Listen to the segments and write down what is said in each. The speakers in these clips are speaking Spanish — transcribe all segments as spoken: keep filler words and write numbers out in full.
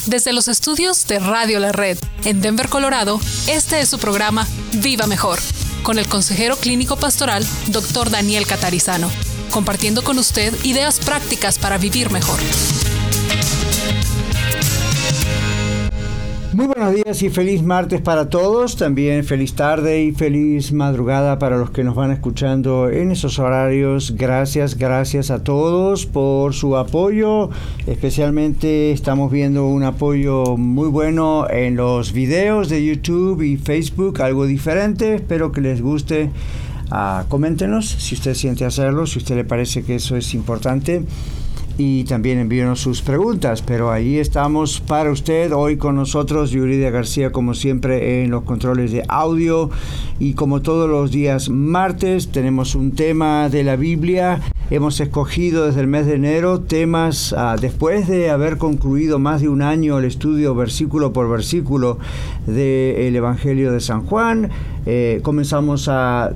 Desde los estudios de Radio La Red en Denver, Colorado, este es su programa Viva Mejor, con el consejero clínico pastoral doctor Daniel Catarizano, compartiendo con usted ideas prácticas para vivir mejor. Muy buenos días y feliz martes para todos, también feliz tarde y feliz madrugada para los que nos van escuchando en esos horarios. Gracias, gracias a todos por su apoyo, especialmente estamos viendo un apoyo muy bueno en los videos de YouTube y Facebook, algo diferente, espero que les guste. Uh, coméntenos si usted siente hacerlo, si a usted le parece que eso es importante. Y también envíenos sus preguntas, pero ahí estamos para usted. Hoy con nosotros Yuridia García, como siempre, en los controles de audio. Y como todos los días martes, tenemos un tema de la Biblia. Hemos escogido desde el mes de enero temas, uh, después de haber concluido más de un año el estudio versículo por versículo del Evangelio de San Juan. Eh, comenzamos a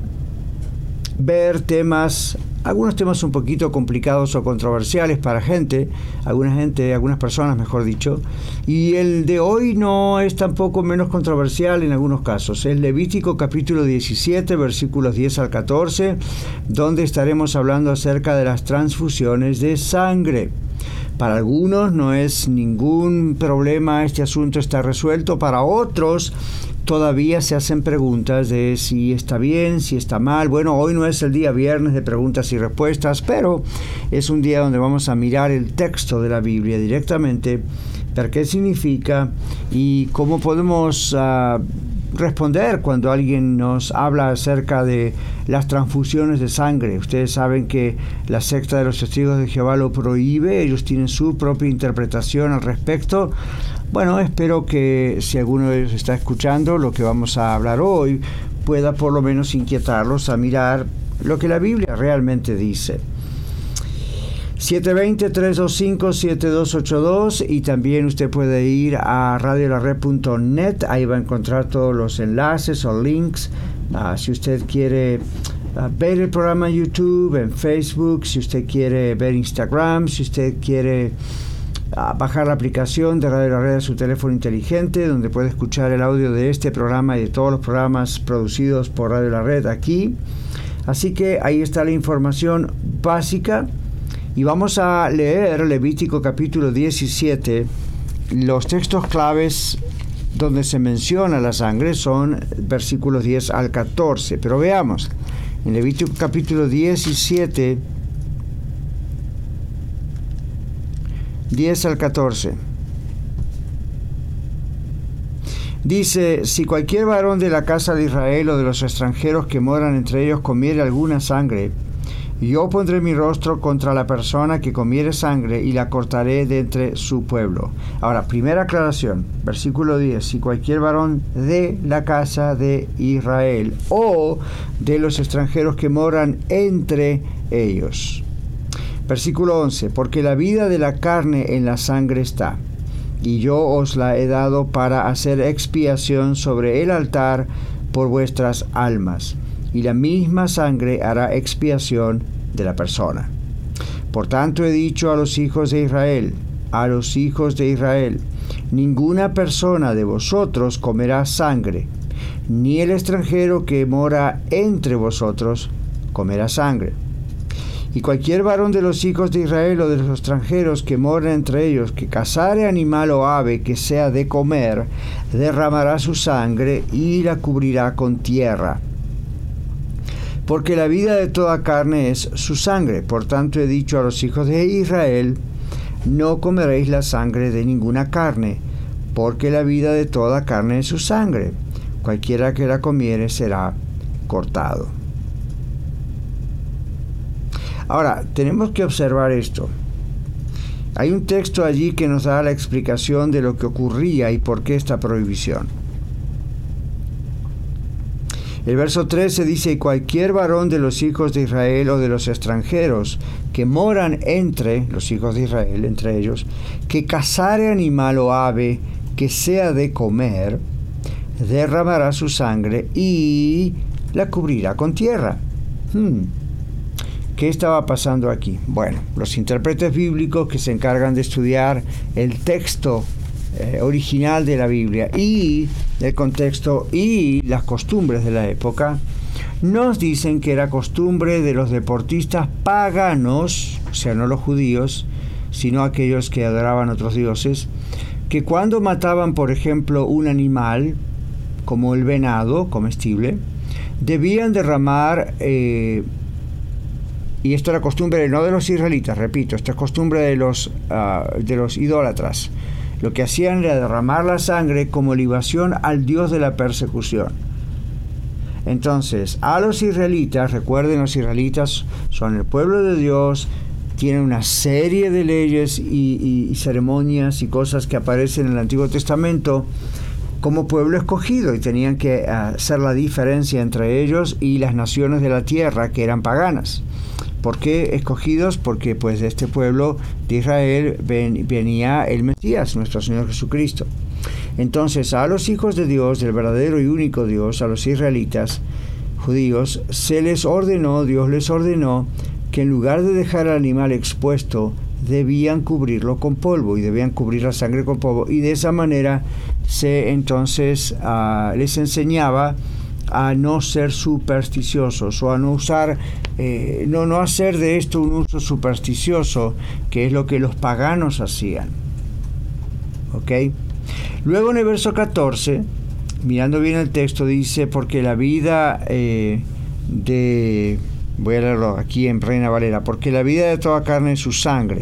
ver temas, algunos temas un poquito complicados o controversiales para gente, alguna gente, algunas personas mejor dicho, y el de hoy no es tampoco menos controversial en algunos casos. Es Levítico capítulo diecisiete, versículos diez al catorce, donde estaremos hablando acerca de las transfusiones de sangre. Para algunos no es ningún problema, este asunto está resuelto. Para otros todavía se hacen preguntas de si está bien, si está mal. Bueno, hoy no es el día viernes de preguntas y respuestas, pero es un día donde vamos a mirar el texto de la Biblia directamente, ver qué significa y cómo podemos uh, responder cuando alguien nos habla acerca de las transfusiones de sangre. Ustedes saben que la secta de los Testigos de Jehová lo prohíbe, ellos tienen su propia interpretación al respecto. Bueno, espero que si alguno de ellos está escuchando lo que vamos a hablar hoy, pueda por lo menos inquietarlos a mirar lo que la Biblia realmente dice. siete dos cero, tres dos cinco, siete dos ocho dos y también usted puede ir a radio la red punto net, ahí va a encontrar todos los enlaces o links. Uh, si usted quiere uh, ver el programa en YouTube, en Facebook, si usted quiere ver Instagram, si usted quiere uh, bajar la aplicación de Radio La Red a su teléfono inteligente, donde puede escuchar el audio de este programa y de todos los programas producidos por Radio La Red aquí. Así que ahí está la información básica. Y vamos a leer Levítico capítulo diecisiete. Los textos claves donde se menciona la sangre son versículos diez al catorce. Pero veamos, en Levítico capítulo diecisiete, diez al catorce. Dice: si cualquier varón de la casa de Israel o de los extranjeros que moran entre ellos comiere alguna sangre, yo pondré mi rostro contra la persona que comiere sangre y la cortaré de entre su pueblo. Ahora, primera aclaración, versículo diez. Si cualquier varón de la casa de Israel o de los extranjeros que moran entre ellos. Versículo once. Porque la vida de la carne en la sangre está, y yo os la he dado para hacer expiación sobre el altar por vuestras almas. Y la misma sangre hará expiación de la persona. Por tanto he dicho a los hijos de Israel, a los hijos de Israel, ninguna persona de vosotros comerá sangre, ni el extranjero que mora entre vosotros comerá sangre. Y cualquier varón de los hijos de Israel o de los extranjeros que moren entre ellos, que cazare animal o ave que sea de comer, derramará su sangre y la cubrirá con tierra. Porque la vida de toda carne es su sangre. Por tanto he dicho a los hijos de Israel, no comeréis la sangre de ninguna carne, porque la vida de toda carne es su sangre. Cualquiera que la comiere será cortado. Ahora, tenemos que observar esto. Hay un texto allí que nos da la explicación de lo que ocurría y por qué esta prohibición. El verso trece dice: y cualquier varón de los hijos de Israel o de los extranjeros que moran entre los hijos de Israel, entre ellos, que cazare animal o ave que sea de comer, derramará su sangre y la cubrirá con tierra. Hmm. ¿Qué estaba pasando aquí? Bueno, los intérpretes bíblicos que se encargan de estudiar el texto eh, original de la Biblia y el contexto y las costumbres de la época, nos dicen que era costumbre de los deportistas paganos, o sea, no los judíos, sino aquellos que adoraban otros dioses, que cuando mataban, por ejemplo, un animal, como el venado comestible, debían derramar, eh, y esto era costumbre no de los israelitas, repito, esto es costumbre de los, uh, de los idólatras, lo que hacían era derramar la sangre como libación al dios de la persecución. Entonces, a los israelitas, recuerden, los israelitas son el pueblo de Dios, tienen una serie de leyes y, y, y ceremonias y cosas que aparecen en el Antiguo Testamento como pueblo escogido, y tenían que hacer la diferencia entre ellos y las naciones de la tierra que eran paganas. ¿Por qué escogidos? Porque pues de este pueblo de Israel ven, venía el Mesías, nuestro Señor Jesucristo. Entonces, a los hijos de Dios, del verdadero y único Dios, a los israelitas judíos, se les ordenó, Dios les ordenó, que en lugar de dejar al animal expuesto, debían cubrirlo con polvo, y debían cubrir la sangre con polvo, y de esa manera se entonces uh, les enseñaba a no ser supersticiosos, o a no usar, eh, no, no hacer de esto un uso supersticioso, que es lo que los paganos hacían. ¿Ok? Luego en el verso catorce, mirando bien el texto, dice, porque la vida eh, de... Voy a leerlo aquí en Reina Valera. Porque la vida de toda carne es su sangre.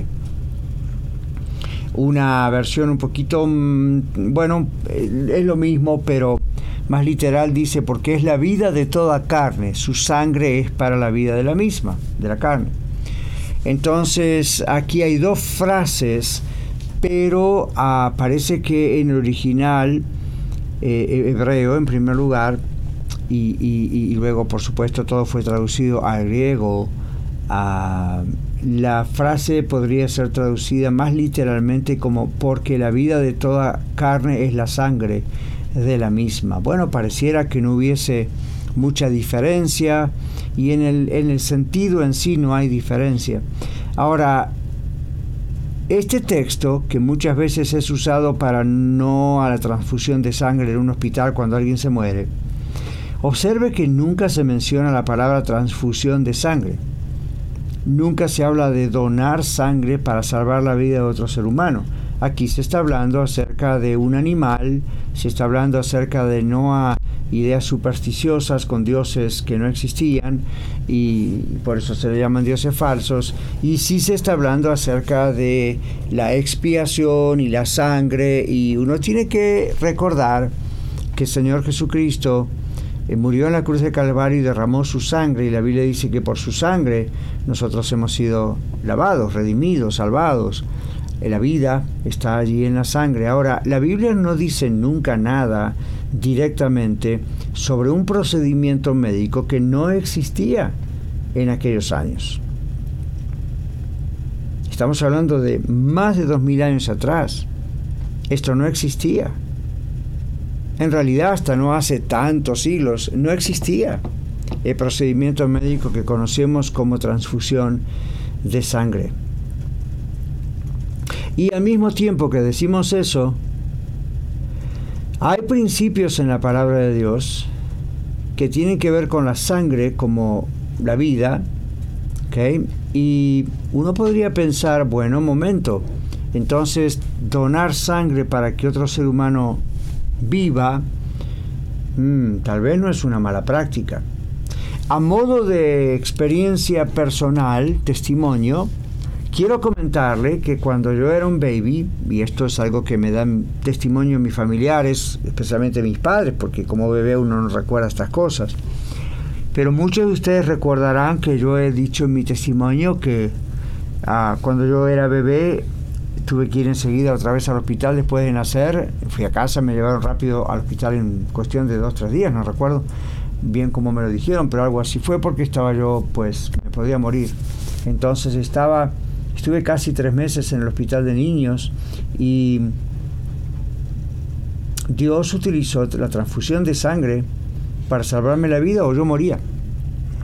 Una versión un poquito, bueno, es lo mismo, pero más literal dice, porque es la vida de toda carne, su sangre es para la vida de la misma, de la carne. Entonces, aquí hay dos frases, pero uh, parece que en el original eh, hebreo, en primer lugar, y, y, y luego, por supuesto, todo fue traducido al griego, uh, la frase podría ser traducida más literalmente como porque la vida de toda carne es la sangre de la misma. Bueno, pareciera que no hubiese mucha diferencia, y en el, en el sentido en sí no hay diferencia. Ahora, este texto, que muchas veces es usado para no a la transfusión de sangre en un hospital cuando alguien se muere, observe que nunca se menciona la palabra transfusión de sangre. Nunca se habla de donar sangre para salvar la vida de otro ser humano. Aquí se está hablando acerca de un animal, se está hablando acerca de no a ideas supersticiosas con dioses que no existían, y por eso se le llaman dioses falsos, y sí se está hablando acerca de la expiación y la sangre, y uno tiene que recordar que el Señor Jesucristo eh, murió en la cruz de Calvario y derramó su sangre, y la Biblia dice que por su sangre nosotros hemos sido lavados, redimidos, salvados. La vida está allí en la sangre. Ahora, la Biblia no dice nunca nada directamente sobre un procedimiento médico que no existía en aquellos años. Estamos hablando de más de dos mil años atrás. Esto no existía. En realidad, hasta no hace tantos siglos, no existía el procedimiento médico que conocemos como transfusión de sangre. Y al mismo tiempo que decimos eso, hay principios en la palabra de Dios que tienen que ver con la sangre como la vida, ¿okay? Y uno podría pensar, bueno, un momento, entonces donar sangre para que otro ser humano viva, mmm, tal vez no es una mala práctica. A modo de experiencia personal, testimonio, quiero comentarle que cuando yo era un baby, y esto es algo que me dan testimonio mis familiares, especialmente mis padres, porque como bebé uno no recuerda estas cosas, pero muchos de ustedes recordarán que yo he dicho en mi testimonio que ah, cuando yo era bebé tuve que ir enseguida otra vez al hospital después de nacer. Fui a casa, me llevaron rápido al hospital en cuestión de dos o tres días, no recuerdo bien cómo me lo dijeron, pero algo así fue, porque estaba yo, pues, me podía morir. Entonces estaba... Estuve casi tres meses en el hospital de niños, y Dios utilizó la transfusión de sangre para salvarme la vida o yo moría.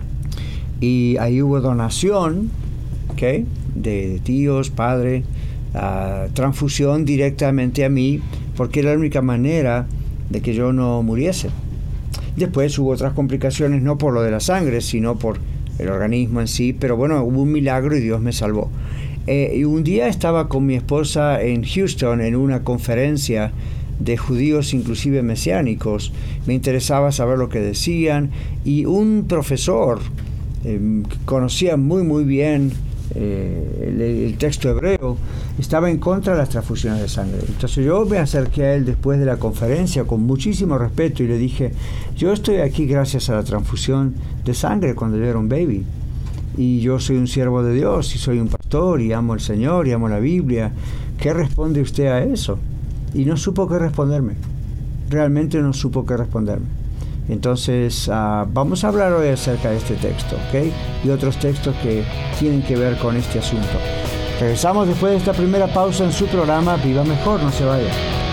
Y ahí hubo donación, ¿okay? de tíos, padre, uh, transfusión directamente a mí, porque era la única manera de que yo no muriese. Después hubo otras complicaciones, no por lo de la sangre, sino por el organismo en sí, pero bueno, hubo un milagro y Dios me salvó. Eh, y un día estaba con mi esposa en Houston en una conferencia de judíos, inclusive mesiánicos. Me interesaba saber lo que decían, y un profesor eh, que conocía muy muy bien eh, el, el texto hebreo estaba en contra de las transfusiones de sangre. Entonces yo me acerqué a él después de la conferencia con muchísimo respeto y le dije: yo estoy aquí gracias a la transfusión de sangre cuando yo era un baby, y yo soy un siervo de Dios y soy un pastor y amo al Señor y amo la Biblia. ¿Qué responde usted a eso? Y no supo qué responderme. Realmente no supo qué responderme. Entonces, uh, vamos a hablar hoy acerca de este texto, ¿ok? Y otros textos que tienen que ver con este asunto. Regresamos después de esta primera pausa en su programa Viva Mejor. No se vaya.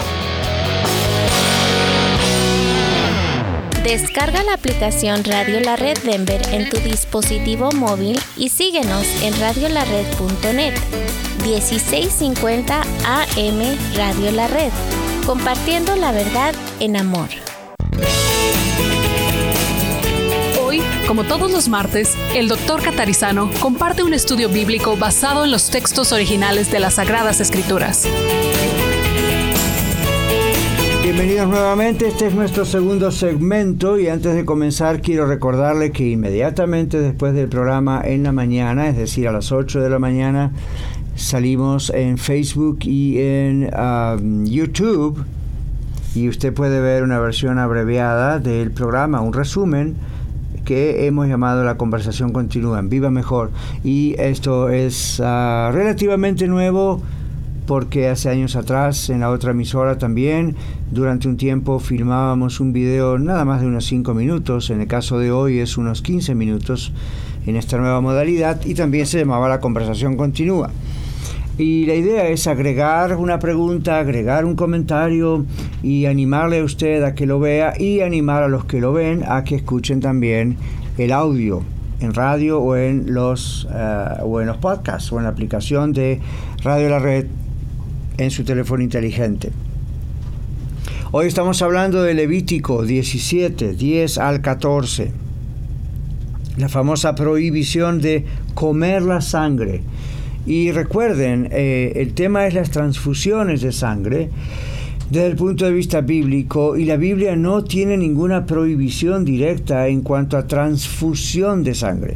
Descarga la aplicación Radio La Red Denver en tu dispositivo móvil y síguenos en radio la red punto net. dieciséis cincuenta A M Radio La Red, compartiendo la verdad en amor. Hoy, como todos los martes, el doctor Catarizano comparte un estudio bíblico basado en los textos originales de las Sagradas Escrituras. Bienvenidos nuevamente, este es nuestro segundo segmento, y antes de comenzar quiero recordarle que inmediatamente después del programa en la mañana, es decir a las ocho de la mañana, salimos en Facebook y en um, YouTube, y usted puede ver una versión abreviada del programa, un resumen que hemos llamado La Conversación Continúa en Viva Mejor. Y esto es uh, relativamente nuevo, porque hace años atrás en la otra emisora también durante un tiempo filmábamos un video nada más de unos cinco minutos, en el caso de hoy es unos quince minutos en esta nueva modalidad, y también se llamaba La Conversación Continúa. Y la idea es agregar una pregunta, agregar un comentario y animarle a usted a que lo vea, y animar a los que lo ven a que escuchen también el audio en radio o en los, uh, o en los podcasts o en la aplicación de Radio La Red en su teléfono inteligente. Hoy estamos hablando de Levítico diecisiete, diez al catorce. La famosa prohibición de comer la sangre. Y recuerden, eh, el tema es las transfusiones de sangre desde el punto de vista bíblico, y la Biblia no tiene ninguna prohibición directa en cuanto a transfusión de sangre.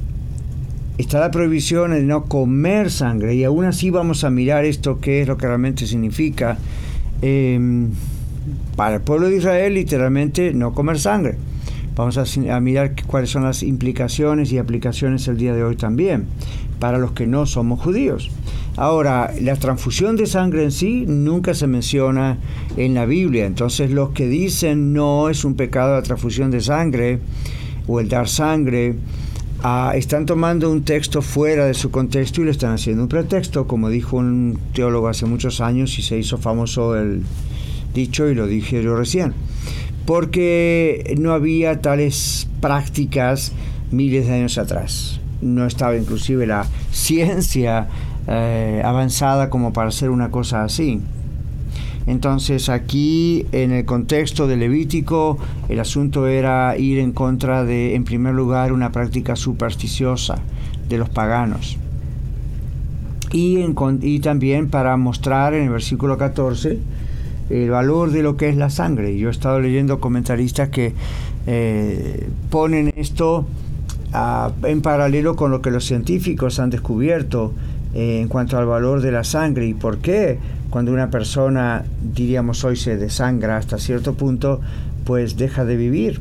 Está la prohibición de no comer sangre, y aún así vamos a mirar esto, qué es lo que realmente significa eh, para el pueblo de Israel, literalmente no comer sangre. Vamos a, a mirar cuáles son las implicaciones y aplicaciones el día de hoy también para los que no somos judíos. Ahora, la transfusión de sangre en sí nunca se menciona en la Biblia. Entonces, los que dicen no es un pecado la transfusión de sangre o el dar sangre, Uh, están tomando un texto fuera de su contexto y le están haciendo un pretexto, como dijo un teólogo hace muchos años, y se hizo famoso el dicho, y lo dije yo recién, porque no había tales prácticas miles de años atrás. No estaba inclusive la ciencia eh, avanzada como para hacer una cosa así. Entonces aquí en el contexto de Levítico el asunto era ir en contra de, en primer lugar, una práctica supersticiosa de los paganos, y, en, y también para mostrar en el versículo catorce el valor de lo que es la sangre. Yo he estado leyendo comentaristas que eh, ponen esto uh, en paralelo con lo que los científicos han descubierto eh, en cuanto al valor de la sangre, y por qué cuando una persona, diríamos hoy, se desangra hasta cierto punto, pues deja de vivir.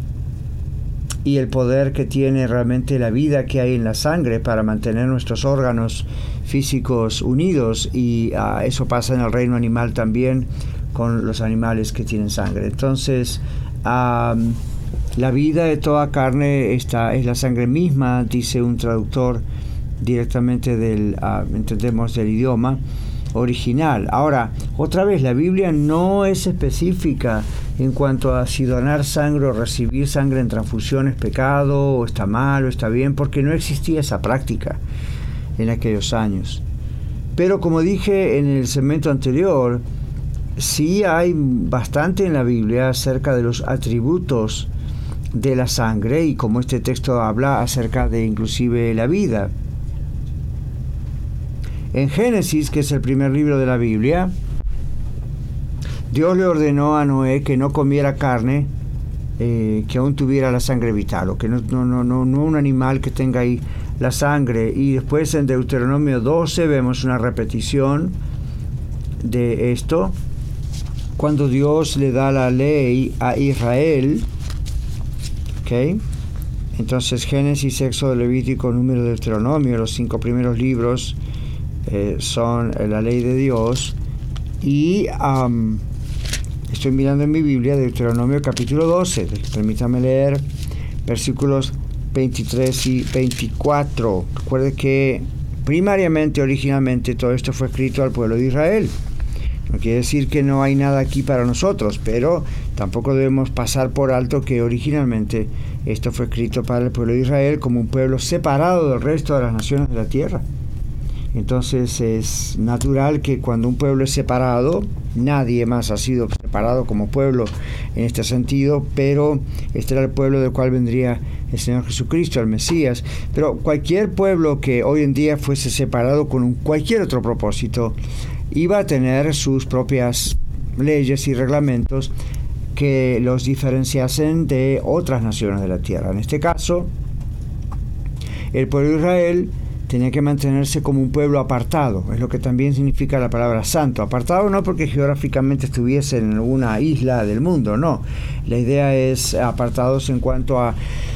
Y el poder que tiene realmente la vida que hay en la sangre para mantener nuestros órganos físicos unidos, y uh, eso pasa en el reino animal también con los animales que tienen sangre. Entonces, um, la vida de toda carne está, es la sangre misma, dice un traductor directamente del, uh, entendemos, del idioma original. Ahora, otra vez, la Biblia no es específica en cuanto a si donar sangre o recibir sangre en transfusión es pecado, o está mal, o está bien, porque no existía esa práctica en aquellos años. Pero como dije en el segmento anterior, sí hay bastante en la Biblia acerca de los atributos de la sangre, y como este texto habla acerca de inclusive la vida. En Génesis, que es el primer libro de la Biblia, Dios le ordenó a Noé que no comiera carne eh, que aún tuviera la sangre vital, o que no, no, no, no, no un animal que tenga ahí la sangre. Y después en Deuteronomio doce vemos una repetición de esto, cuando Dios le da la ley a Israel. ¿Ok? Entonces Génesis, Éxodo, Levítico, Número, Deuteronomio, los cinco primeros libros eh, son la ley de Dios. Y um, estoy mirando en mi Biblia Deuteronomio capítulo doce. Permítame leer versículos veintitrés y veinticuatro. Recuerde que primariamente, originalmente, todo esto fue escrito al pueblo de Israel. No quiere decir que no hay nada aquí para nosotros, pero tampoco debemos pasar por alto que originalmente esto fue escrito para el pueblo de Israel como un pueblo separado del resto de las naciones de la tierra. Entonces es natural que cuando un pueblo es separado, nadie más ha sido separado como pueblo en este sentido, pero este era el pueblo del cual vendría el Señor Jesucristo, el Mesías. Pero cualquier pueblo que hoy en día fuese separado con un, cualquier otro propósito, iba a tener sus propias leyes y reglamentos que los diferenciasen de otras naciones de la tierra. En este caso, el pueblo de Israel tenía que mantenerse como un pueblo apartado, es lo que también significa la palabra santo. Apartado no porque geográficamente estuviese en alguna isla del mundo, no. La idea es apartados en cuanto a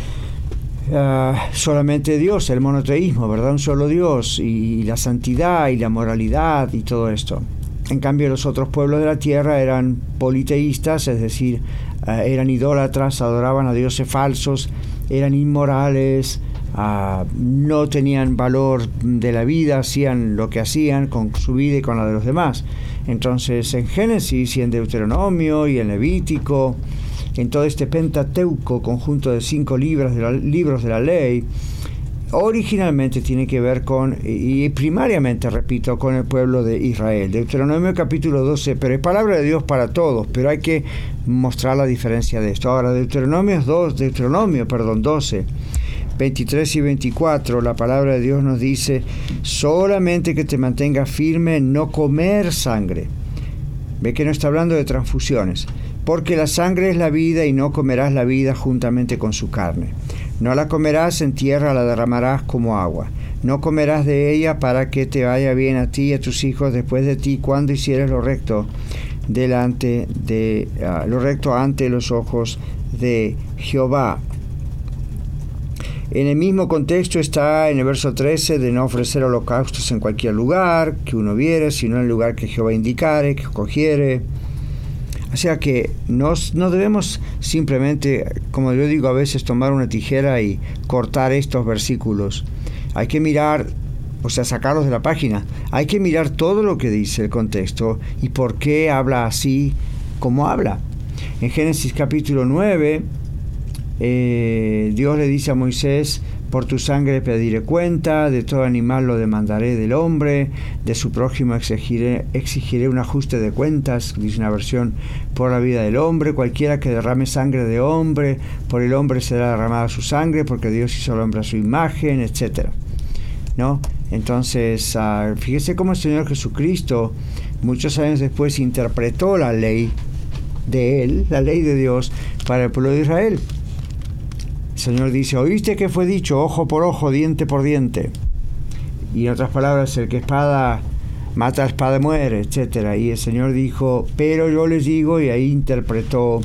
uh, solamente Dios, el monoteísmo, ¿verdad? Un solo Dios, y la santidad y la moralidad y todo esto. En cambio, los otros pueblos de la tierra eran politeístas, es decir, uh, eran idólatras, adoraban a dioses falsos, eran inmorales, Uh, no tenían valor de la vida, hacían lo que hacían con su vida y con la de los demás. Entonces en Génesis y en Deuteronomio y en Levítico, en todo este Pentateuco, conjunto de cinco libros de la, libros de la ley, originalmente tiene que ver con, y primariamente, repito, con el pueblo de Israel. Deuteronomio capítulo doce, pero es palabra de Dios para todos, pero hay que mostrar la diferencia de esto. Ahora, Deuteronomio dos, Deuteronomio, perdón, doce, veintitrés y veinticuatro, la palabra de Dios nos dice: solamente que te mantengas firme en no comer sangre. Ve que no está hablando de transfusiones. Porque la sangre es la vida, y no comerás la vida juntamente con su carne. No la comerás en tierra, la derramarás como agua. No comerás de ella, para que te vaya bien a ti y a tus hijos después de ti, cuando hicieres lo recto delante de uh, lo recto ante los ojos de Jehová. En el mismo contexto está en el verso trece de no ofrecer holocaustos en cualquier lugar que uno viere, sino en el lugar que Jehová indicare, que escogiere. O sea que no, no debemos simplemente, como yo digo a veces, tomar una tijera y cortar estos versículos. Hay que mirar, o sea, sacarlos de la página. Hay que mirar todo lo que dice el contexto y por qué habla así como habla. En Génesis capítulo nueve, Eh, Dios le dice a Moisés: por tu sangre pediré cuenta, de todo animal lo demandaré del hombre, de su prójimo exigiré, exigiré un ajuste de cuentas, dice una versión, por la vida del hombre. Cualquiera que derrame sangre de hombre, por el hombre será derramada su sangre, porque Dios hizo al hombre a su imagen, etcétera, ¿no? Entonces, uh, fíjese cómo el Señor Jesucristo, muchos años después, interpretó la ley de Él, la ley de Dios, para el pueblo de Israel. El Señor dice: oíste que fue dicho, ojo por ojo, diente por diente. Y en otras palabras, el que espada mata, espada muere, etcétera. Y el Señor dijo: pero yo les digo, y ahí interpretó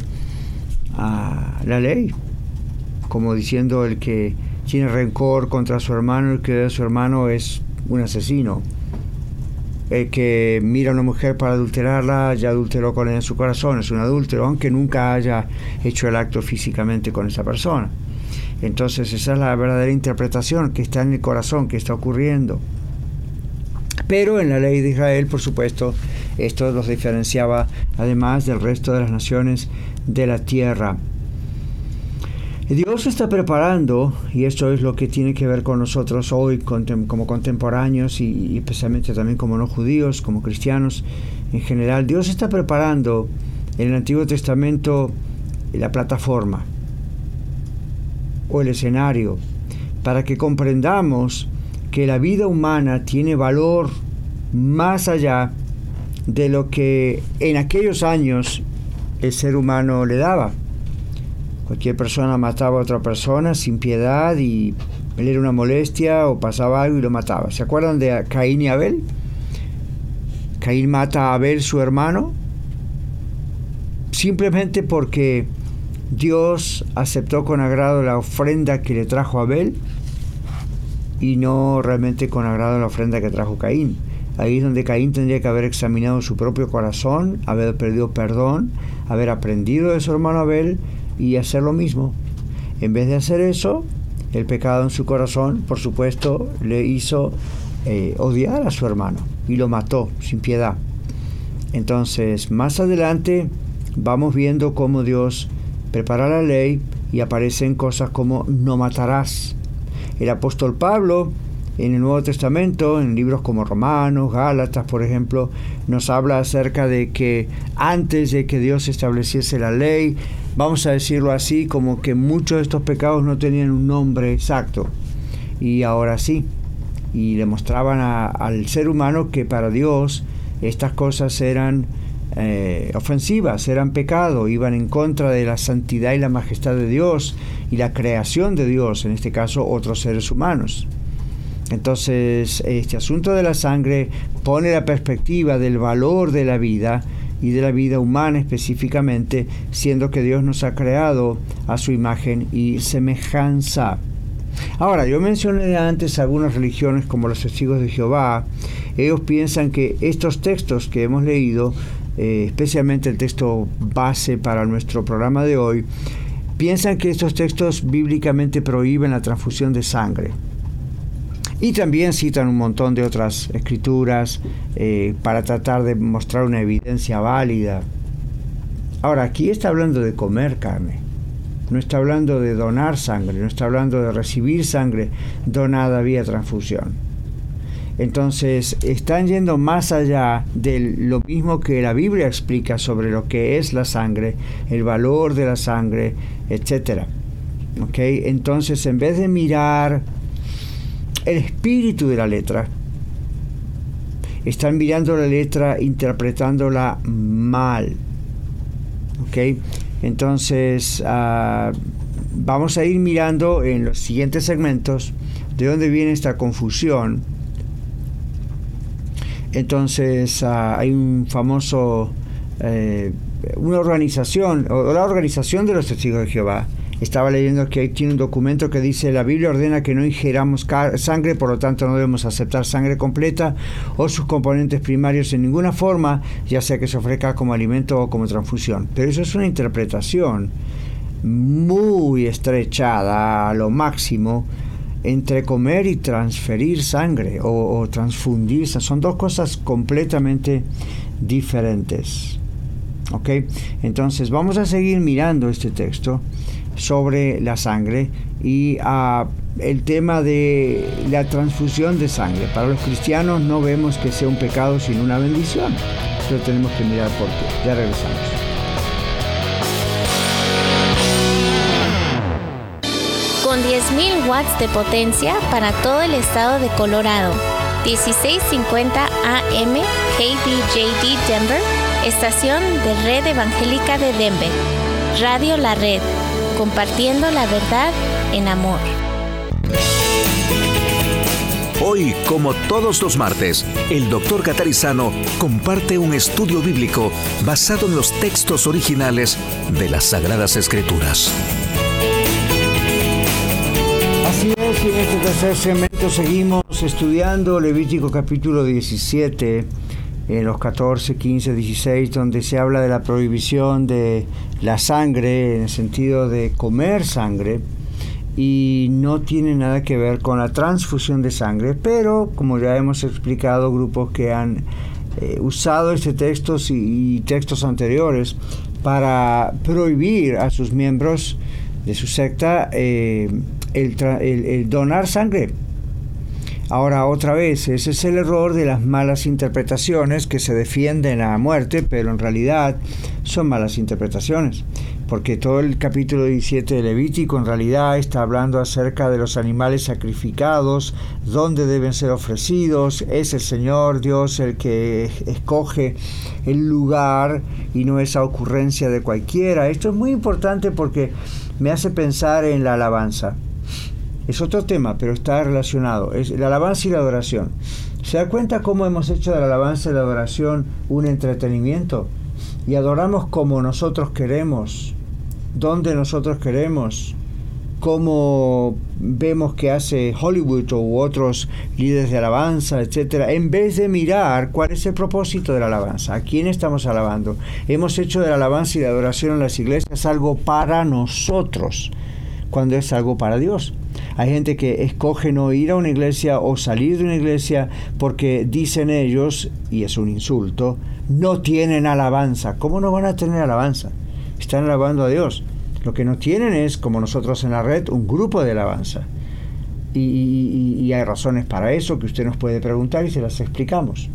uh, la ley, como diciendo: el que tiene rencor contra su hermano, el que odia a su hermano, es un asesino. El que mira a una mujer para adulterarla, ya adulteró con ella en su corazón, es un adúltero, aunque nunca haya hecho el acto físicamente con esa persona. Entonces esa es la verdadera interpretación que está en el corazón, que está ocurriendo. Pero en la ley de Israel, por supuesto, esto los diferenciaba además del resto de las naciones de la tierra. Dios está preparando, y esto es lo que tiene que ver con nosotros hoy como contemporáneos y, y especialmente también como no judíos, como cristianos en general. Dios está preparando en el Antiguo Testamento la plataforma o el escenario para que comprendamos que la vida humana tiene valor más allá de lo que en aquellos años el ser humano le daba. Cualquier persona mataba a otra persona sin piedad y él era una molestia o pasaba algo y lo mataba. ¿Se acuerdan de Caín y Abel? Caín mata a Abel, su hermano, simplemente porque Dios aceptó con agrado la ofrenda que le trajo a Abel y no realmente con agrado la ofrenda que trajo Caín. Ahí es donde Caín tendría que haber examinado su propio corazón, haber pedido perdón, haber aprendido de su hermano Abel y hacer lo mismo. En vez de hacer eso, el pecado en su corazón, por supuesto, le hizo eh, odiar a su hermano y lo mató sin piedad. Entonces, más adelante vamos viendo cómo Dios prepara la ley y aparecen cosas como no matarás. El apóstol Pablo, en el Nuevo Testamento, en libros como Romanos, Gálatas, por ejemplo, nos habla acerca de que antes de que Dios estableciese la ley, vamos a decirlo así, como que muchos de estos pecados no tenían un nombre exacto, y ahora sí, y le mostraban a, al ser humano que para Dios estas cosas eran eh, ofensivas, eran pecado, iban en contra de la santidad y la majestad de Dios y la creación de Dios, en este caso otros seres humanos. Entonces, este asunto de la sangre pone la perspectiva del valor de la vida y de la vida humana específicamente, siendo que Dios nos ha creado a su imagen y semejanza. Ahora, yo mencioné antes algunas religiones como los Testigos de Jehová. Ellos piensan que estos textos que hemos leído, eh, especialmente el texto base para nuestro programa de hoy, piensan que estos textos bíblicamente prohíben la transfusión de sangre. Y también citan un montón de otras escrituras eh, para tratar de mostrar una evidencia válida. Ahora, aquí está hablando de comer carne, no está hablando de donar sangre, no está hablando de recibir sangre donada vía transfusión. Entonces, están yendo más allá de lo mismo que la Biblia explica sobre lo que es la sangre, el valor de la sangre, etcétera. ¿Okay? Entonces, en vez de mirar el espíritu de la letra, están mirando la letra, interpretándola mal. ¿Ok? Entonces, uh, vamos a ir mirando en los siguientes segmentos de dónde viene esta confusión. Entonces, uh, hay un famoso, eh, una organización, o la organización de los Testigos de Jehová. Estaba leyendo que ahí tiene un documento que dice: la Biblia ordena que no ingeramos sangre, por lo tanto no debemos aceptar sangre completa o sus componentes primarios en ninguna forma, ya sea que se ofrezca como alimento o como transfusión. Pero eso es una interpretación muy estrechada a lo máximo entre comer y transferir sangre o, o transfundir. Son dos cosas completamente diferentes. ¿Ok? Entonces vamos a seguir mirando este texto sobre la sangre y uh, el tema de la transfusión de sangre. Para los cristianos no vemos que sea un pecado sino una bendición, pero tenemos que mirar por qué. Ya regresamos. Con diez mil watts de potencia para todo el estado de Colorado, dieciséis cincuenta A M K D J D Denver, estación de Red Evangélica de Denver, Radio La Red, compartiendo la verdad en amor. Hoy, como todos los martes, el doctor Catarizano comparte un estudio bíblico basado en los textos originales de las Sagradas Escrituras. Así es, y en este tercer segmento seguimos estudiando Levítico capítulo diecisiete, en los catorce, quince, dieciséis, donde se habla de la prohibición de la sangre, en el sentido de comer sangre, y no tiene nada que ver con la transfusión de sangre, pero como ya hemos explicado, grupos que han eh, usado este texto y, y textos anteriores para prohibir a sus miembros de su secta eh, el, tra- el, el donar sangre. Ahora, otra vez, ese es el error de las malas interpretaciones que se defienden a muerte, pero en realidad son malas interpretaciones, porque todo el capítulo diecisiete de Levítico en realidad está hablando acerca de los animales sacrificados, dónde deben ser ofrecidos. Es el Señor Dios el que escoge el lugar y no esa ocurrencia de cualquiera. Esto es muy importante porque me hace pensar en la alabanza. Es otro tema, pero está relacionado. Es la alabanza y la adoración. ¿Se da cuenta cómo hemos hecho de la alabanza y la adoración un entretenimiento? Y adoramos como nosotros queremos, donde nosotros queremos, como vemos que hace Hollywood u otros líderes de alabanza, etcétera, en vez de mirar cuál es el propósito de la alabanza, a quién estamos alabando. Hemos hecho de la alabanza y la adoración en las iglesias algo para nosotros, cuando es algo para Dios. Hay gente que escoge no ir a una iglesia o salir de una iglesia porque dicen ellos, y es un insulto, no tienen alabanza. ¿Cómo no van a tener alabanza? Están alabando a Dios. Lo que no tienen es, como nosotros en la red, un grupo de alabanza. Y, y, y hay razones para eso que usted nos puede preguntar y se las explicamos.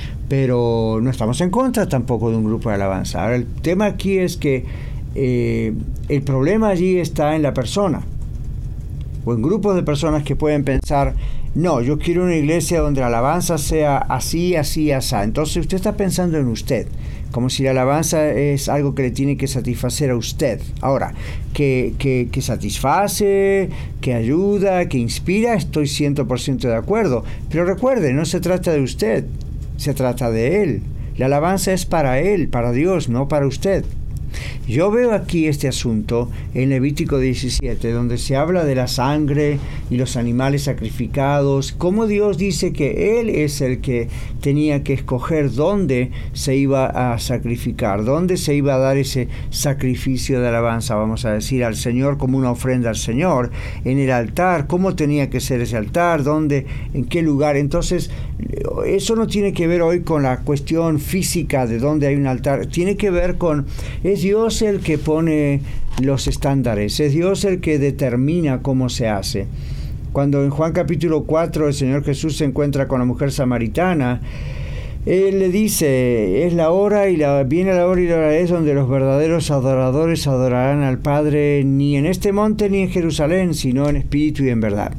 Pero no estamos en contra tampoco de un grupo de alabanza. Ahora, el tema aquí es que eh, el problema allí está en la persona, o en grupos de personas que pueden pensar, no, yo quiero una iglesia donde la alabanza sea así, así, así. Entonces usted está pensando en usted, como si la alabanza es algo que le tiene que satisfacer a usted. Ahora, que, que, que satisface, que ayuda, que inspira, estoy cien por ciento de acuerdo. Pero recuerde, no se trata de usted, se trata de Él. La alabanza es para Él, para Dios, no para usted. Yo veo aquí este asunto en Levítico diecisiete, donde se habla de la sangre y los animales sacrificados, cómo Dios dice que Él es el que tenía que escoger dónde se iba a sacrificar, dónde se iba a dar ese sacrificio de alabanza, vamos a decir, al Señor, como una ofrenda al Señor, en el altar, cómo tenía que ser ese altar, dónde, en qué lugar. Entonces, eso no tiene que ver hoy con la cuestión física de dónde hay un altar, tiene que ver con, es Dios el que pone los estándares, es Dios el que determina cómo se hace. Cuando en Juan capítulo cuatro el Señor Jesús se encuentra con la mujer samaritana, Él le dice, es la hora y la viene la hora y la hora es donde los verdaderos adoradores adorarán al Padre, ni en este monte ni en Jerusalén, sino en espíritu y en verdad.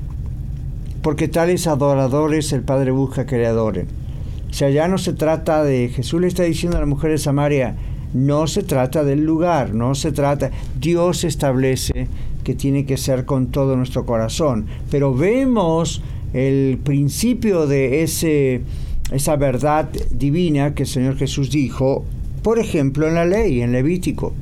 Porque tales adoradores el Padre busca que le adoren. O sea, ya no se trata de, Jesús le está diciendo a la mujer de Samaria, no se trata del lugar, no se trata, Dios establece que tiene que ser con todo nuestro corazón, pero vemos el principio de ese, esa verdad divina que el Señor Jesús dijo, por ejemplo en la ley, en Levítico,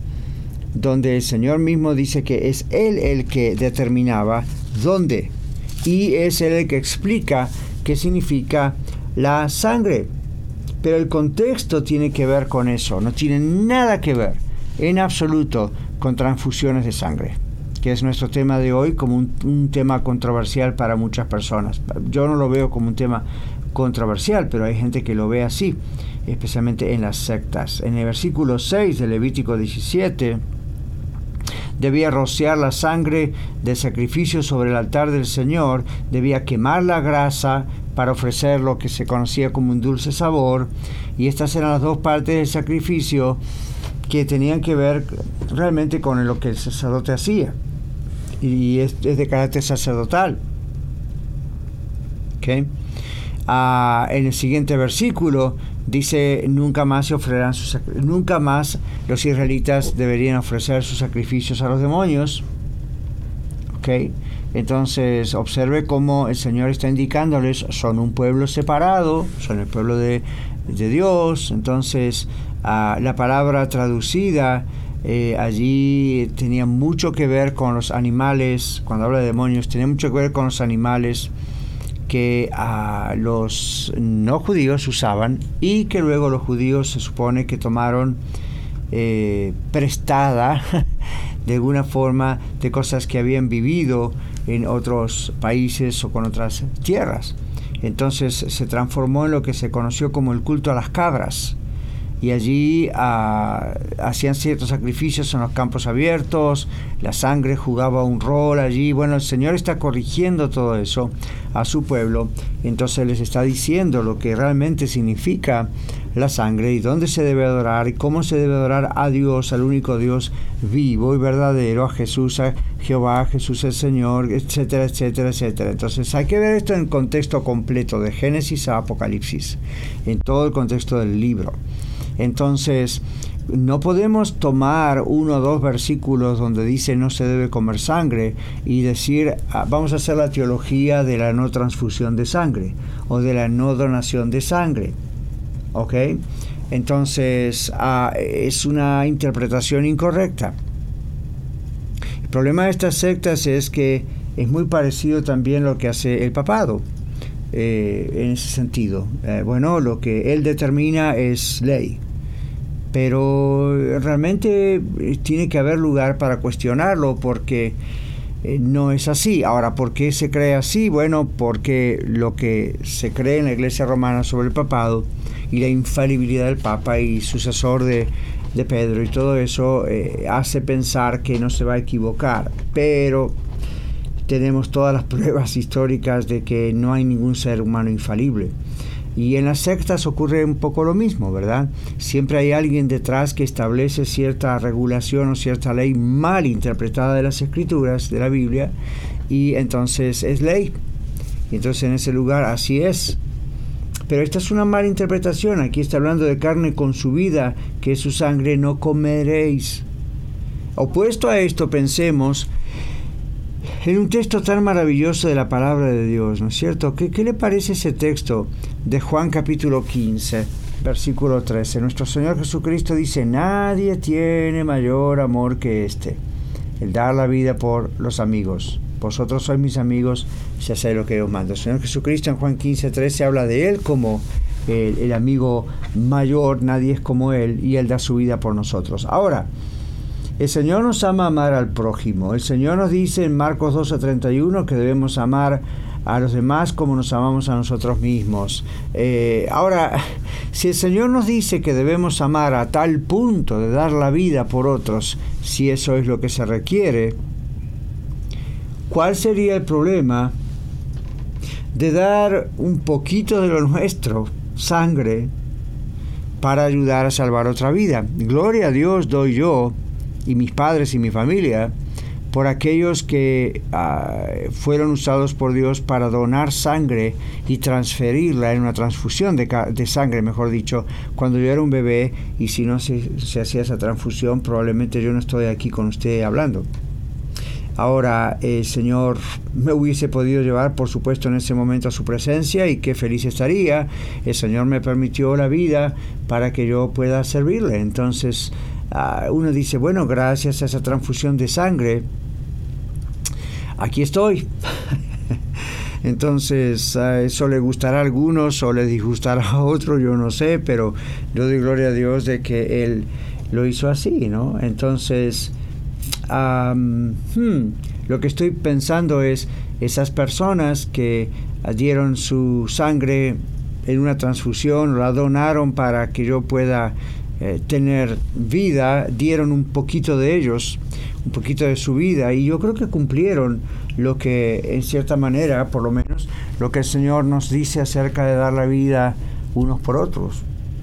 donde el Señor mismo dice que es Él el que determinaba dónde, y es Él el que explica qué significa la sangre. Pero el contexto tiene que ver con eso, no tiene nada que ver en absoluto con transfusiones de sangre, que es nuestro tema de hoy, como un, un tema controversial para muchas personas. Yo no lo veo como un tema controversial, pero hay gente que lo ve así, especialmente en las sectas. En el versículo seis de Levítico diecisiete, debía rociar la sangre del sacrificio sobre el altar del Señor, debía quemar la grasa para ofrecer lo que se conocía como un dulce sabor, y estas eran las dos partes del sacrificio que tenían que ver realmente con lo que el sacerdote hacía, y es, es de carácter sacerdotal. ¿Okay? Ah, en el siguiente versículo dice, nunca más se ofrecerán sus, nunca más los israelitas deberían ofrecer sus sacrificios a los demonios. ¿Okay? Entonces observe cómo el Señor está indicándoles, son un pueblo separado, son el pueblo de, de Dios. Entonces uh, la palabra traducida eh, allí tenía mucho que ver con los animales. Cuando habla de demonios, tenía mucho que ver con los animales que uh, los no judíos usaban y que luego los judíos se supone que tomaron eh, prestada de alguna forma de cosas que habían vivido en otros países o con otras tierras. Entonces se transformó en lo que se conoció como el culto a las cabras. y allí ah, hacían ciertos sacrificios en los campos abiertos, la sangre jugaba un rol allí. Bueno, el Señor está corrigiendo todo eso a su pueblo, entonces les está diciendo lo que realmente significa la sangre y dónde se debe adorar y cómo se debe adorar a Dios, al único Dios vivo y verdadero, a Jesús, a Jehová, a Jesús el Señor, etcétera, etcétera, etcétera. Entonces hay que ver esto en contexto completo, de Génesis a Apocalipsis, en todo el contexto del libro. Entonces, no podemos tomar uno o dos versículos donde dice no se debe comer sangre y decir, ah, vamos a hacer la teología de la no transfusión de sangre o de la no donación de sangre. ¿Ok? Entonces, ah, es una interpretación incorrecta. El problema de estas sectas es que es muy parecido también a lo que hace el papado. Eh, en ese sentido. Eh, bueno, lo que él determina es ley. Pero realmente tiene que haber lugar para cuestionarlo porque eh, no es así. Ahora, ¿por qué se cree así? Bueno, porque lo que se cree en la Iglesia Romana sobre el papado y la infalibilidad del Papa y sucesor de, de Pedro y todo eso eh, hace pensar que no se va a equivocar. Pero tenemos todas las pruebas históricas de que no hay ningún ser humano infalible. Y en las sectas ocurre un poco lo mismo, ¿verdad? Siempre hay alguien detrás que establece cierta regulación o cierta ley mal interpretada de las Escrituras, de la Biblia, y entonces es ley. Y entonces en ese lugar así es. Pero esta es una mala interpretación. Aquí está hablando de carne con su vida, que es su sangre, no comeréis. Opuesto a esto, pensemos en un texto tan maravilloso de la palabra de Dios, ¿no es cierto? ¿Qué, qué le parece ese texto de Juan capítulo quince, versículo trece? Nuestro Señor Jesucristo dice, nadie tiene mayor amor que este, el dar la vida por los amigos. Vosotros sois mis amigos si hacéis lo que yo os mando. El Señor Jesucristo en Juan quince, trece habla de Él como el, el amigo mayor, nadie es como Él, y Él da su vida por nosotros. Ahora, el Señor nos ama amar al prójimo. El Señor nos dice en Marcos doce, treinta y uno que debemos amar a los demás como nos amamos a nosotros mismos. Eh, ahora, si el Señor nos dice que debemos amar a tal punto de dar la vida por otros, si eso es lo que se requiere, ¿cuál sería el problema de dar un poquito de lo nuestro, sangre, para ayudar a salvar otra vida? Gloria a Dios doy yo y mis padres y mi familia por aquellos que uh, fueron usados por Dios para donar sangre y transferirla en una transfusión de, de sangre, mejor dicho, cuando yo era un bebé, y si no se, se hacía esa transfusión, probablemente yo no estoy aquí con usted hablando. Ahora, el Señor me hubiese podido llevar, por supuesto, en ese momento a su presencia, y qué feliz estaría. El Señor me permitió la vida para que yo pueda servirle. Entonces, Uh, uno dice, bueno, gracias a esa transfusión de sangre, aquí estoy. Entonces, uh, eso le gustará a algunos o le disgustará a otros, yo no sé, pero yo doy gloria a Dios de que Él lo hizo así, ¿no? Entonces, um, hmm, lo que estoy pensando es esas personas que dieron su sangre en una transfusión, la donaron para que yo pueda Eh, tener vida, dieron un poquito de ellos, un poquito de su vida, y yo creo que cumplieron lo que, en cierta manera, por lo menos, lo que el Señor nos dice acerca de dar la vida unos por otros.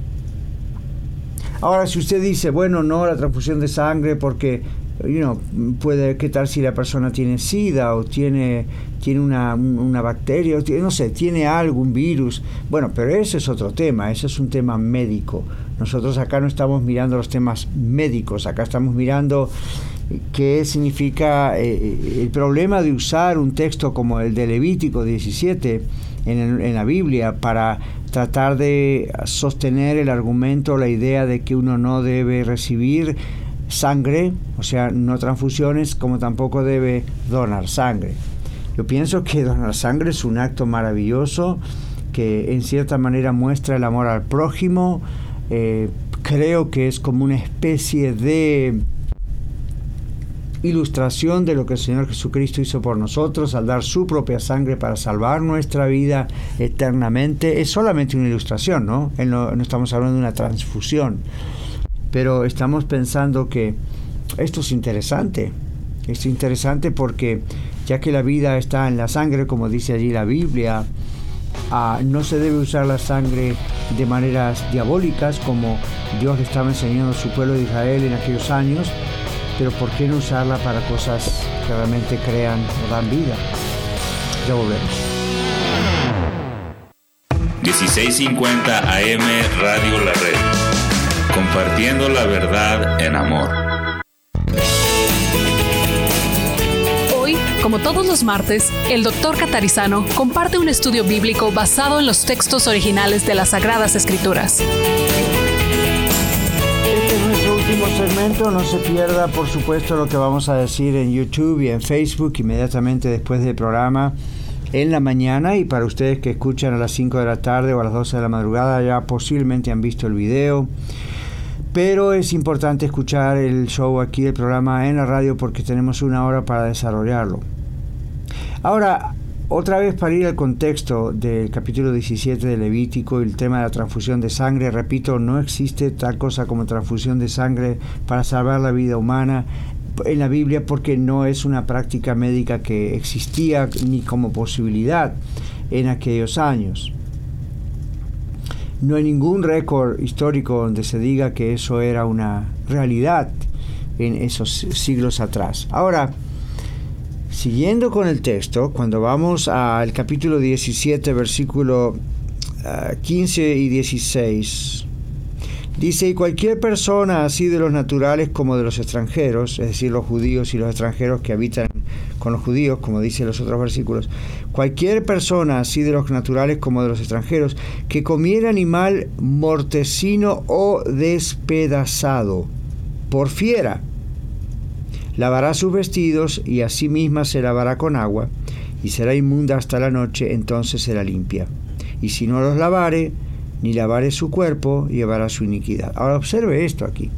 Ahora, si usted dice, bueno, no, la transfusión de sangre porque, you know, puede, ¿qué tal si la persona tiene sida o tiene, tiene una, una bacteria, o tiene, no sé, tiene algo, un virus? Bueno, pero ese es otro tema, ese es un tema médico. Nosotros acá no estamos mirando los temas médicos, acá estamos mirando qué significa eh, el problema de usar un texto como el de Levítico diecisiete en, el, en la Biblia para tratar de sostener el argumento, la idea de que uno no debe recibir sangre, o sea, no transfusiones, como tampoco debe donar sangre. Yo pienso que donar sangre es un acto maravilloso que en cierta manera muestra el amor al prójimo. Eh, creo que es como una especie de ilustración de lo que el Señor Jesucristo hizo por nosotros al dar su propia sangre para salvar nuestra vida eternamente. Es solamente una ilustración, ¿no? No, no estamos hablando de una transfusión, pero estamos pensando que esto es interesante. Es interesante porque ya que la vida está en la sangre, como dice allí la Biblia, uh, no se debe usar la sangre de maneras diabólicas como Dios le estaba enseñando a su pueblo de Israel en aquellos años, pero ¿por qué no usarla para cosas que realmente crean o dan vida? Ya volvemos. dieciséis cincuenta A M Radio La Red, compartiendo la verdad en amor. Hoy, como todos los martes, el doctor Catarizano comparte un estudio bíblico basado en los textos originales de las Sagradas Escrituras. Este es nuestro último segmento. No se pierda, por supuesto, lo que vamos a decir en YouTube y en Facebook inmediatamente después del programa en la mañana, y para ustedes que escuchan a las cinco de la tarde o a las doce de la madrugada ya posiblemente han visto el video, pero es importante escuchar el show aquí, el programa en la radio, porque tenemos una hora para desarrollarlo. Ahora, otra vez para ir al contexto del capítulo diecisiete de Levítico y el tema de la transfusión de sangre, repito, no existe tal cosa como transfusión de sangre para salvar la vida humana en la Biblia, porque no es una práctica médica que existía ni como posibilidad en aquellos años. No hay ningún récord histórico donde se diga que eso era una realidad en esos siglos atrás. Ahora, siguiendo con el texto, cuando vamos al capítulo diecisiete, versículo uh, quince y dieciséis, dice: y cualquier persona, así de los naturales como de los extranjeros, es decir, los judíos y los extranjeros que habitan con los judíos, como dicen los otros versículos, cualquier persona, así de los naturales como de los extranjeros, que comiera animal mortecino o despedazado por fiera, lavará sus vestidos y a sí misma se lavará con agua, y será inmunda hasta la noche, entonces será limpia. Y si no los lavare, ni lavare su cuerpo, llevará su iniquidad. Ahora observe esto aquí.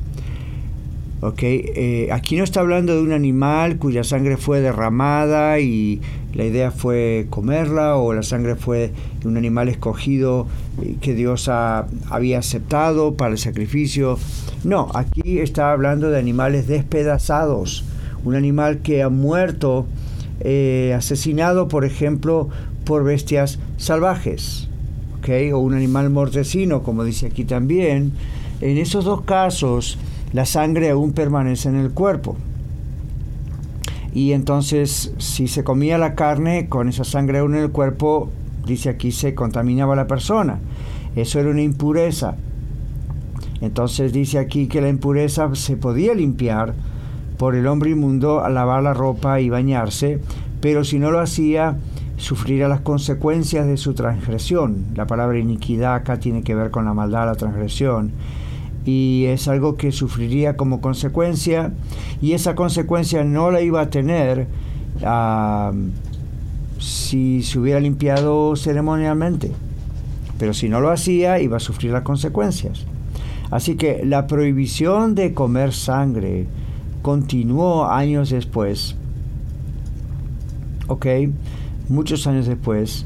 Okay, eh, aquí no está hablando de un animal cuya sangre fue derramada y la idea fue comerla, o la sangre fue de un animal escogido que Dios ha, había aceptado para el sacrificio. No, aquí está hablando de animales despedazados, un animal que ha muerto, eh, asesinado, por ejemplo, por bestias salvajes, okay, o un animal mortecino, como dice aquí también. En esos dos casos, la sangre aún permanece en el cuerpo. Y entonces, si se comía la carne con esa sangre aún en el cuerpo, dice aquí, se contaminaba la persona. Eso era una impureza. Entonces dice aquí que la impureza se podía limpiar por el hombre inmundo al lavar la ropa y bañarse, pero si no lo hacía, sufriría las consecuencias de su transgresión. La palabra iniquidad acá tiene que ver con la maldad, la transgresión. Y es algo que sufriría como consecuencia, y esa consecuencia no la iba a tener uh, si se hubiera limpiado ceremonialmente, pero si no lo hacía iba a sufrir las consecuencias. Así que la prohibición de comer sangre continuó años después, ok, muchos años después,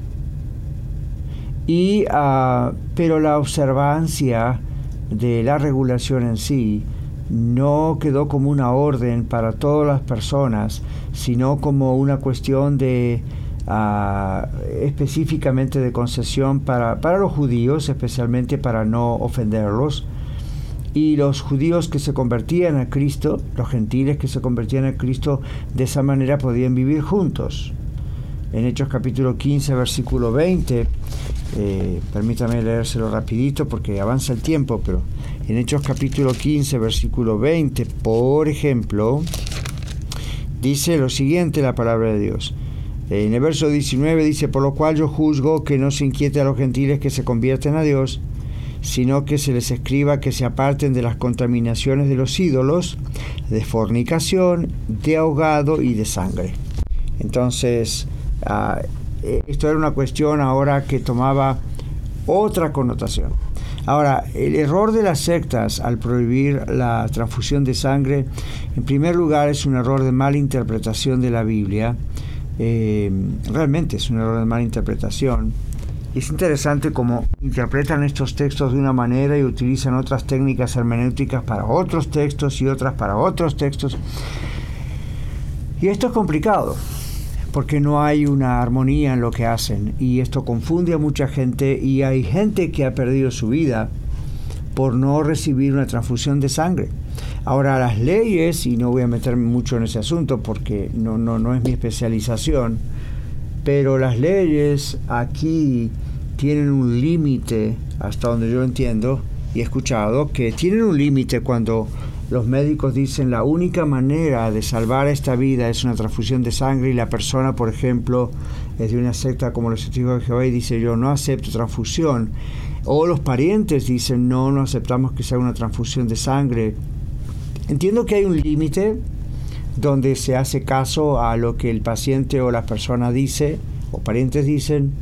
y uh, pero la observancia de la regulación en sí no quedó como una orden para todas las personas, sino como una cuestión de uh, específicamente de concesión para, para los judíos, especialmente para no ofenderlos. Y los judíos que se convertían a Cristo, los gentiles que se convertían a Cristo, de esa manera podían vivir juntos. En Hechos capítulo quince, versículo veinte, eh, permítame leérselo rapidito porque avanza el tiempo, pero en Hechos capítulo quince, versículo veinte, por ejemplo, dice lo siguiente la palabra de Dios. En el verso diecinueve dice: por lo cual yo juzgo que no se inquiete a los gentiles que se convierten a Dios, sino que se les escriba que se aparten de las contaminaciones de los ídolos, de fornicación, de ahogado y de sangre. Entonces, Uh, esto era una cuestión ahora que tomaba otra connotación. Ahora, el error de las sectas al prohibir la transfusión de sangre, en primer lugar, es un error de mala interpretación de la Biblia. Eh, realmente es un error de mala interpretación. Y es interesante cómo interpretan estos textos de una manera y utilizan otras técnicas hermenéuticas para otros textos y otras para otros textos. Y esto es complicado, porque no hay una armonía en lo que hacen, y esto confunde a mucha gente, y hay gente que ha perdido su vida por no recibir una transfusión de sangre. Ahora, las leyes, y no voy a meterme mucho en ese asunto porque no, no, no es mi especialización, pero las leyes aquí tienen un límite, hasta donde yo entiendo y he escuchado, que tienen un límite cuando los médicos dicen la única manera de salvar esta vida es una transfusión de sangre, y la persona, por ejemplo, es de una secta como los Testigos de Jehová y dice yo no acepto transfusión, o los parientes dicen no, no aceptamos que sea una transfusión de sangre. Entiendo que hay un límite donde se hace caso a lo que el paciente o la persona dice o parientes dicen,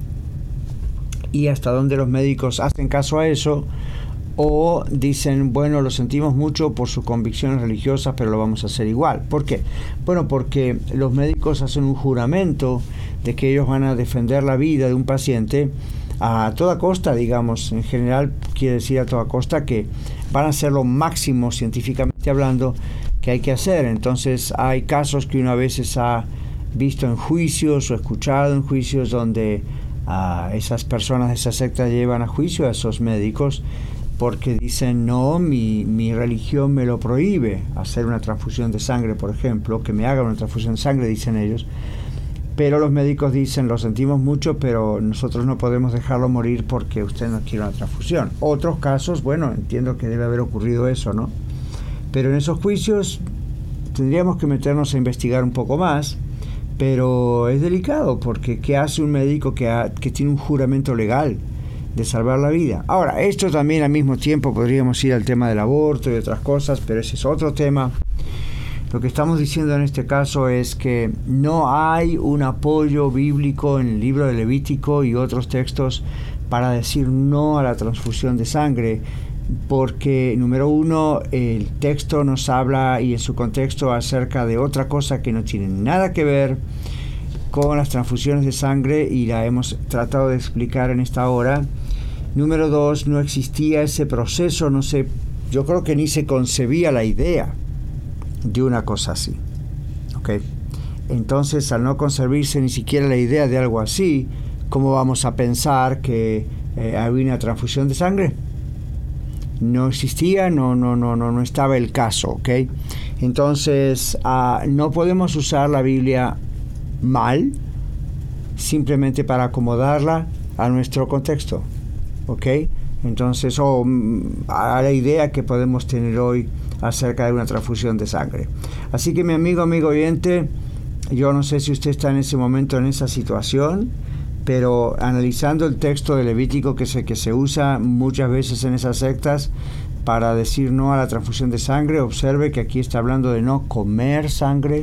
y hasta donde los médicos hacen caso a eso, o dicen, bueno, lo sentimos mucho por sus convicciones religiosas, pero lo vamos a hacer igual. ¿Por qué? Bueno, porque los médicos hacen un juramento de que ellos van a defender la vida de un paciente a toda costa, digamos. En general quiere decir a toda costa que van a hacer lo máximo, científicamente hablando, que hay que hacer. Entonces hay casos que uno a veces ha visto en juicios o escuchado en juicios donde a esas personas de esa secta llevan a juicio a esos médicos porque dicen, no, mi, mi religión me lo prohíbe hacer una transfusión de sangre, por ejemplo, que me hagan una transfusión de sangre, dicen ellos. Pero los médicos dicen, lo sentimos mucho, pero nosotros no podemos dejarlo morir porque usted no quiere una transfusión. Otros casos, bueno, entiendo que debe haber ocurrido eso, ¿no? Pero en esos juicios tendríamos que meternos a investigar un poco más, pero es delicado, porque ¿qué hace un médico que, ha, que tiene un juramento legal de salvar la vida? Ahora, esto también al mismo tiempo podríamos ir al tema del aborto y otras cosas, pero ese es otro tema. Lo que estamos diciendo en este caso es que no hay un apoyo bíblico en el libro de Levítico y otros textos para decir no a la transfusión de sangre, porque, número uno, el texto nos habla y en su contexto acerca de otra cosa que no tiene nada que ver con las transfusiones de sangre, y la hemos tratado de explicar en esta hora. Número dos, no existía ese proceso, no sé, yo creo que ni se concebía la idea de una cosa así, ¿ok? Entonces, al no concebirse ni siquiera la idea de algo así, ¿cómo vamos a pensar que eh, había una transfusión de sangre? No existía, no, no, no, no, no estaba el caso, ¿ok? Entonces, uh, no podemos usar la Biblia mal, simplemente para acomodarla a nuestro contexto, ¿ok? Entonces, o oh, a la idea que podemos tener hoy acerca de una transfusión de sangre. Así que, mi amigo, amigo oyente, yo no sé si usted está en ese momento, en esa situación, pero analizando el texto de Levítico que se, que se usa muchas veces en esas sectas para decir no a la transfusión de sangre, observe que aquí está hablando de no comer sangre,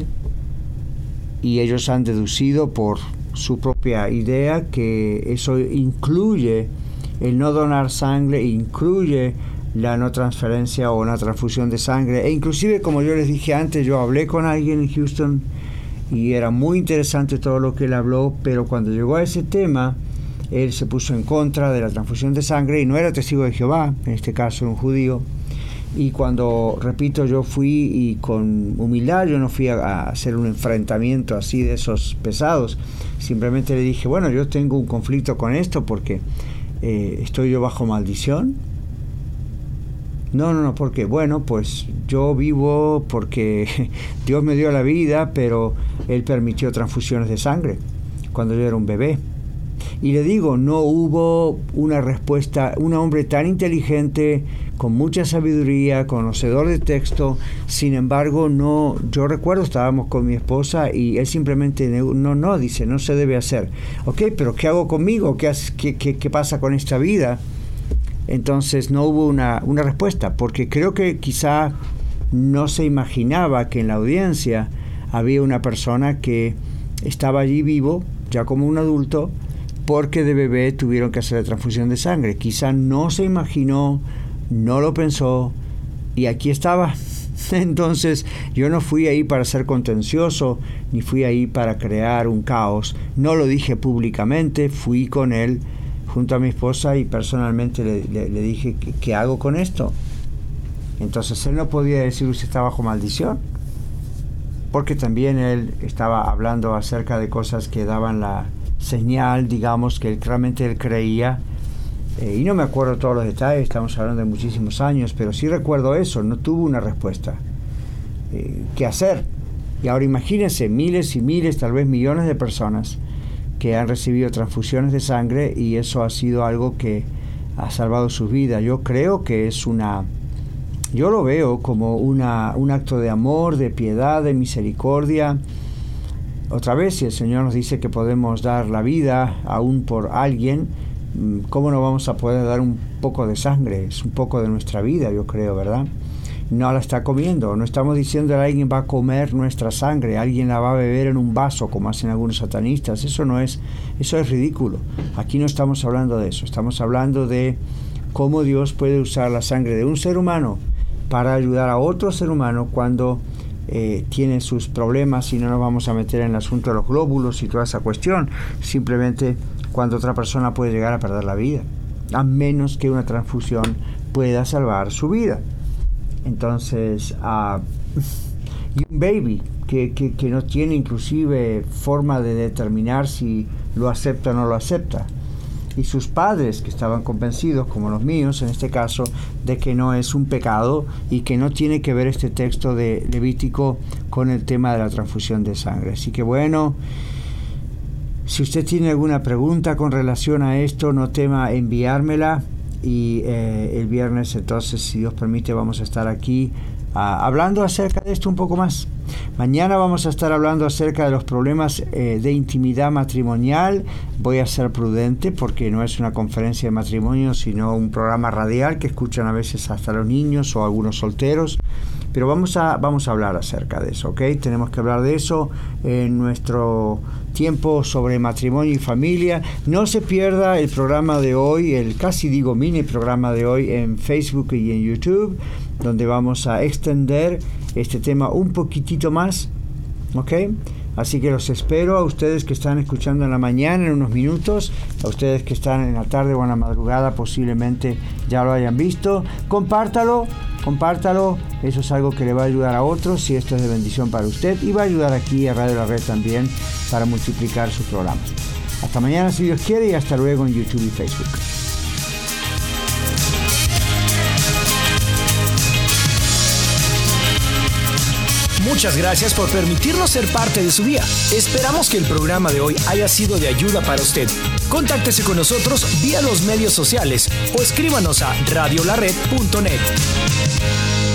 y ellos han deducido por su propia idea que eso incluye el no donar sangre, incluye la no transferencia o una transfusión de sangre. E inclusive, como yo les dije antes, yo hablé con alguien en Houston y era muy interesante todo lo que él habló, pero cuando llegó a ese tema, él se puso en contra de la transfusión de sangre, y no era testigo de Jehová, en este caso era un judío. Y cuando, repito, yo fui y con humildad, yo no fui a, a hacer un enfrentamiento así de esos pesados, simplemente le dije, bueno, yo tengo un conflicto con esto porque eh, estoy yo bajo maldición. No, no, no, porque, bueno, pues yo vivo porque Dios me dio la vida, pero Él permitió transfusiones de sangre cuando yo era un bebé. Y le digo, no hubo una respuesta, un hombre tan inteligente, con mucha sabiduría, conocedor de texto, sin embargo, no, yo recuerdo, estábamos con mi esposa y él simplemente, no, no, dice, no se debe hacer. Ok, pero ¿qué hago conmigo? ¿Qué, qué, qué, qué pasa con esta vida? Entonces no hubo una, una respuesta, porque creo que quizá no se imaginaba que en la audiencia había una persona que estaba allí vivo, ya como un adulto, porque de bebé tuvieron que hacer la transfusión de sangre. Quizá no se imaginó, no lo pensó, y aquí estaba. Entonces, yo no fui ahí para ser contencioso, ni fui ahí para crear un caos. No lo dije públicamente, fui con él junto a mi esposa y personalmente le, le, le dije, ¿qué, ¿qué hago con esto? Entonces, él no podía decir, usted está bajo maldición, porque también él estaba hablando acerca de cosas que daban la señal, digamos, que él, realmente él creía. Eh, y no me acuerdo todos los detalles, estamos hablando de muchísimos años, pero sí recuerdo eso, no tuvo una respuesta. Eh, ¿Qué hacer? Y ahora imagínense, miles y miles, tal vez millones de personas que han recibido transfusiones de sangre, y eso ha sido algo que ha salvado su vida. Yo creo que es una, yo lo veo como una, un acto de amor, de piedad, de misericordia. Otra vez, si el Señor nos dice que podemos dar la vida aún por alguien, ¿cómo no vamos a poder dar un poco de sangre? Es un poco de nuestra vida, yo creo, ¿verdad? No la está comiendo. No estamos diciendo que alguien va a comer nuestra sangre, alguien la va a beber en un vaso, como hacen algunos satanistas. Eso no es, eso es ridículo. Aquí no estamos hablando de eso. Estamos hablando de cómo Dios puede usar la sangre de un ser humano para ayudar a otro ser humano cuando eh, tiene sus problemas, y no nos vamos a meter en el asunto de los glóbulos y toda esa cuestión. Simplemente cuando otra persona puede llegar a perder la vida, a menos que una transfusión pueda salvar su vida. Entonces, uh, y un baby que, que, que no tiene inclusive forma de determinar si lo acepta o no lo acepta. Y sus padres que estaban convencidos, como los míos en este caso, de que no es un pecado y que no tiene que ver este texto de Levítico con el tema de la transfusión de sangre. Así que bueno, si usted tiene alguna pregunta con relación a esto, no tema enviármela, y eh, el viernes entonces, si Dios permite, vamos a estar aquí uh, hablando acerca de esto un poco más. Mañana vamos a estar hablando acerca de los problemas eh, de intimidad matrimonial. Voy a ser prudente porque no es una conferencia de matrimonio, sino un programa radial que escuchan a veces hasta los niños o algunos solteros. Pero vamos a, vamos a hablar acerca de eso, ¿ok? Tenemos que hablar de eso en nuestro tiempo sobre matrimonio y familia. No se pierda el programa de hoy, el casi digo mini programa de hoy en Facebook y en YouTube, donde vamos a extender este tema un poquitito más, ¿ok? Así que los espero a ustedes que están escuchando en la mañana, en unos minutos, a ustedes que están en la tarde o en la madrugada, posiblemente ya lo hayan visto. Compártalo, compártalo, eso es algo que le va a ayudar a otros, y esto es de bendición para usted, y va a ayudar aquí a Radio La Red también para multiplicar sus programas. Hasta mañana si Dios quiere, y hasta luego en YouTube y Facebook. Muchas gracias por permitirnos ser parte de su día. Esperamos que el programa de hoy haya sido de ayuda para usted. Contáctese con nosotros vía los medios sociales o escríbanos a radio la red punto net.